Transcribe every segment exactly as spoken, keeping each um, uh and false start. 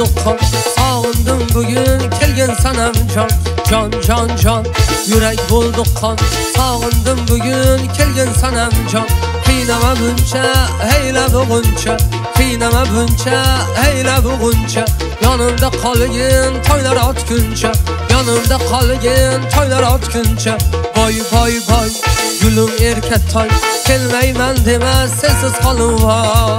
bulduqqan sağındım bugün kelgen sanam can can can can yürek bulduqqan sağındım bugün kelgen sanam can qiynama buncha heyla buguncha qiynama buncha heyla buguncha yanımda qolgin toylar otguncha yanımda qolgin toylar otguncha boy boy boy gülüm erkek toy kelmayman dema sensiz qolum var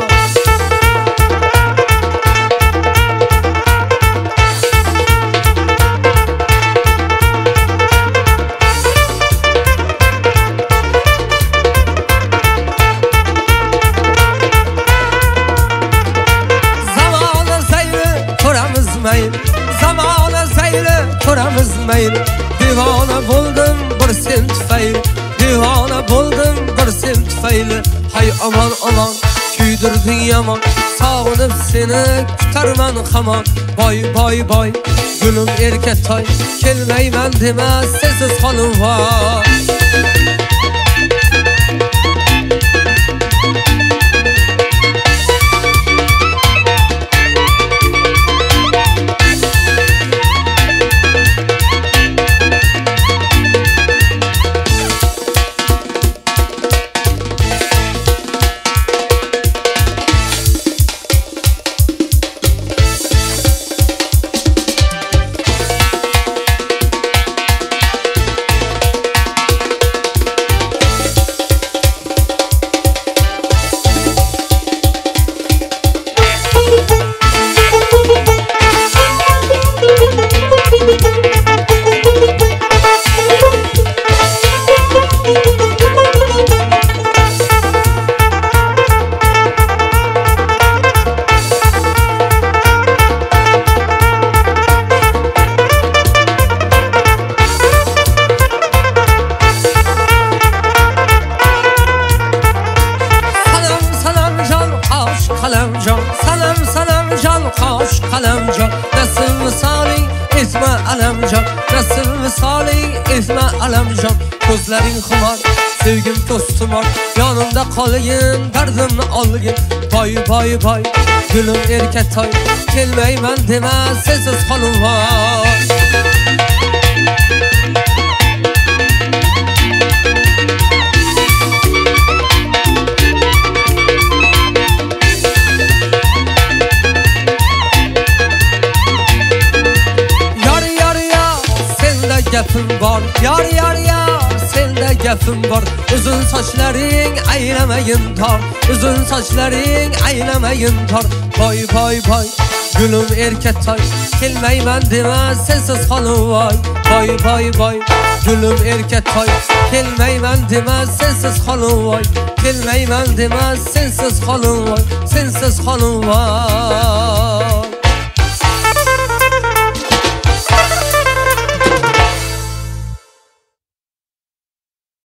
zamana seyri ko'ramiz mayli divona bo'ldim bir sen tufayli divona bo'ldim bir sen tufayli hay aman aman kuydirding yomon sog'inib seni kutarman hamon boy boy boy gulum erkak toy kelmayman dema sensiz qolum var Salam salam can hoş kalemcan nasıl misaling etme alamcan nasıl misaling etme alamcan gözlerin xumar sevgim dostumar yanımda qolgin dardimni olgin boy boy boy gülüm erkak toy kelmayman dema sensiz qolum var gapim var yar yar yar sende gapim var uzun saçların aynamayın tar uzun saçların aynamayın tar boy boy boy gülüm erkek toy kelmayman dema sensiz qolum var boy boy boy gülüm erkek toy kelmayman dema sensiz qolum var kelmayman dema sensiz qolum var sensiz qolum var